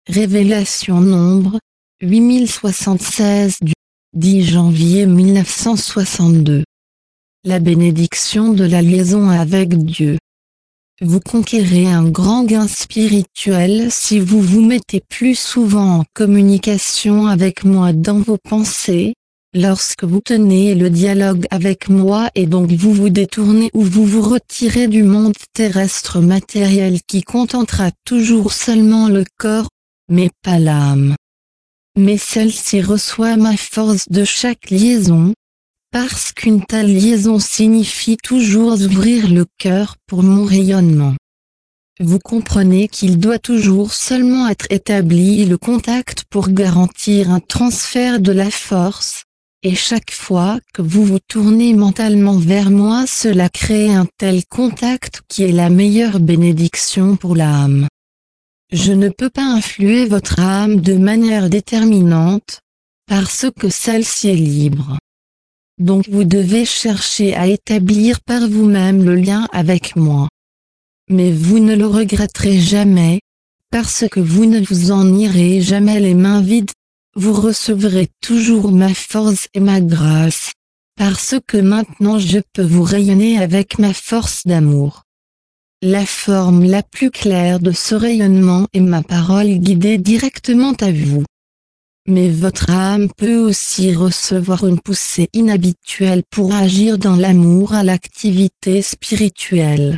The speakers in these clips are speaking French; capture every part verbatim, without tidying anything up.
Révélation Nombre, huit mille soixante-seize du dix janvier mille neuf cent soixante-deux. La bénédiction de la liaison avec Dieu. Vous conquérez un grand gain spirituel si vous vous mettez plus souvent en communication avec moi dans vos pensées, lorsque vous tenez le dialogue avec moi et donc vous vous détournez ou vous vous retirez du monde terrestre matériel qui contentera toujours seulement le corps, mais pas l'âme. Mais celle-ci reçoit ma force de chaque liaison, parce qu'une telle liaison signifie toujours ouvrir le cœur pour mon rayonnement. Vous comprenez qu'il doit toujours seulement être établi le contact pour garantir un transfert de la force, et chaque fois que vous vous tournez mentalement vers moi, cela crée un tel contact qui est la meilleure bénédiction pour l'âme. Je ne peux pas influer votre âme de manière déterminante, parce que celle-ci est libre. Donc vous devez chercher à établir par vous-même le lien avec moi. Mais vous ne le regretterez jamais, parce que vous ne vous en irez jamais les mains vides, vous recevrez toujours ma force et ma grâce, parce que maintenant je peux vous rayonner avec ma force d'amour. La forme la plus claire de ce rayonnement est ma parole guidée directement à vous. Mais votre âme peut aussi recevoir une poussée inhabituelle pour agir dans l'amour à l'activité spirituelle.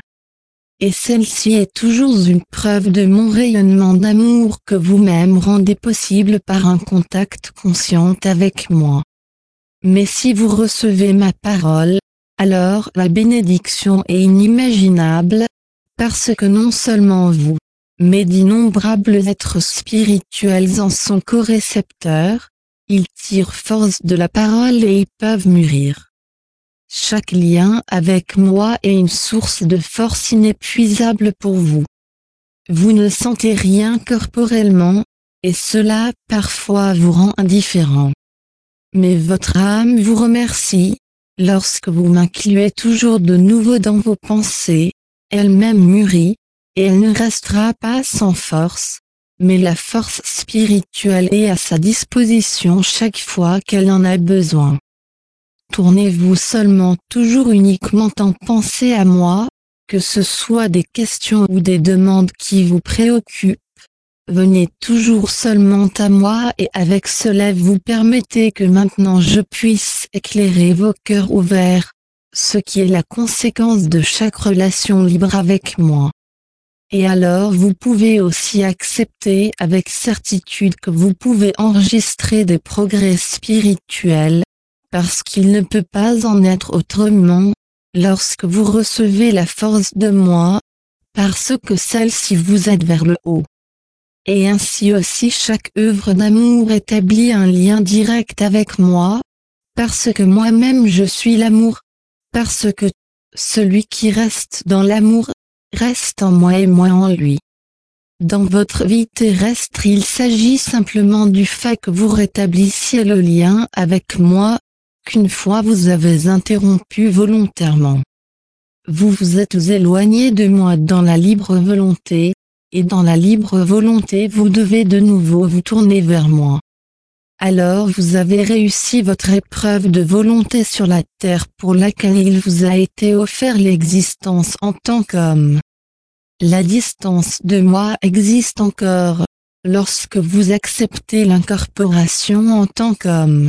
Et celle-ci est toujours une preuve de mon rayonnement d'amour que vous-même rendez possible par un contact conscient avec moi. Mais si vous recevez ma parole, alors la bénédiction est inimaginable, parce que non seulement vous, mais d'innombrables êtres spirituels en sont co-récepteurs, ils tirent force de la parole et ils peuvent mûrir. Chaque lien avec moi est une source de force inépuisable pour vous. Vous ne sentez rien corporellement, et cela parfois vous rend indifférent. Mais votre âme vous remercie, lorsque vous m'incluez toujours de nouveau dans vos pensées, elle-même mûrit, et elle ne restera pas sans force, mais la force spirituelle est à sa disposition chaque fois qu'elle en a besoin. Tournez-vous seulement toujours uniquement en pensée à moi, que ce soit des questions ou des demandes qui vous préoccupent. Venez toujours seulement à moi et avec cela vous permettez que maintenant je puisse éclairer vos cœurs ouverts, ce qui est la conséquence de chaque relation libre avec moi. Et alors vous pouvez aussi accepter avec certitude que vous pouvez enregistrer des progrès spirituels, parce qu'il ne peut pas en être autrement, lorsque vous recevez la force de moi, parce que celle-ci vous aide vers le haut. Et ainsi aussi chaque œuvre d'amour établit un lien direct avec moi, parce que moi-même je suis l'amour, parce que celui qui reste dans l'amour, reste en moi et moi en lui. Dans votre vie terrestre il s'agit simplement du fait que vous rétablissiez le lien avec moi, qu'une fois vous avez interrompu volontairement. Vous vous êtes éloigné de moi dans la libre volonté, et dans la libre volonté vous devez de nouveau vous tourner vers moi. Alors vous avez réussi votre épreuve de volonté sur la terre pour laquelle il vous a été offert l'existence en tant qu'homme. La distance de moi existe encore, lorsque vous acceptez l'incorporation en tant qu'homme.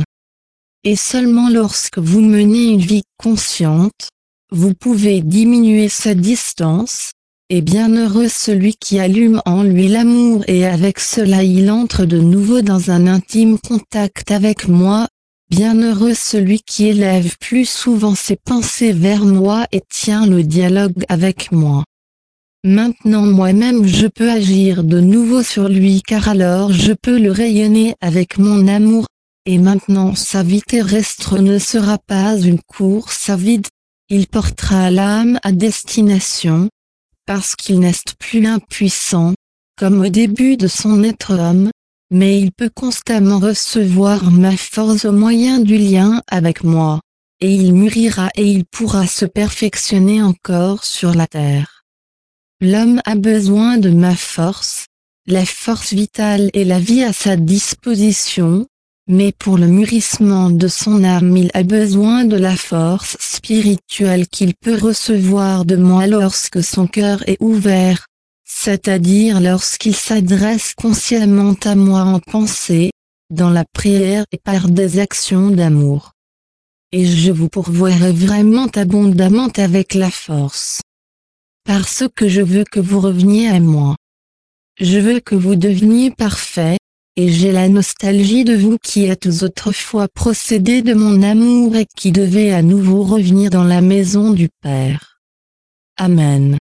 Et seulement lorsque vous menez une vie consciente, vous pouvez diminuer cette distance, et bienheureux celui qui allume en lui l'amour et avec cela il entre de nouveau dans un intime contact avec moi, bienheureux celui qui élève plus souvent ses pensées vers moi et tient le dialogue avec moi. Maintenant moi-même je peux agir de nouveau sur lui car alors je peux le rayonner avec mon amour, et maintenant sa vie terrestre ne sera pas une course à vide, il portera l'âme à destination, parce qu'il n'est plus impuissant, comme au début de son être homme, mais il peut constamment recevoir ma force au moyen du lien avec moi, et il mûrira et il pourra se perfectionner encore sur la terre. L'homme a besoin de ma force, la force vitale et la vie à sa disposition, mais pour le mûrissement de son âme il a besoin de la force spirituelle qu'il peut recevoir de moi lorsque son cœur est ouvert, c'est-à-dire lorsqu'il s'adresse consciemment à moi en pensée, dans la prière et par des actions d'amour. Et je vous pourvoirai vraiment abondamment avec la force. Parce que je veux que vous reveniez à moi. Je veux que vous deveniez parfait, et j'ai la nostalgie de vous qui êtes autrefois procédés de mon amour et qui devez à nouveau revenir dans la maison du Père. Amen.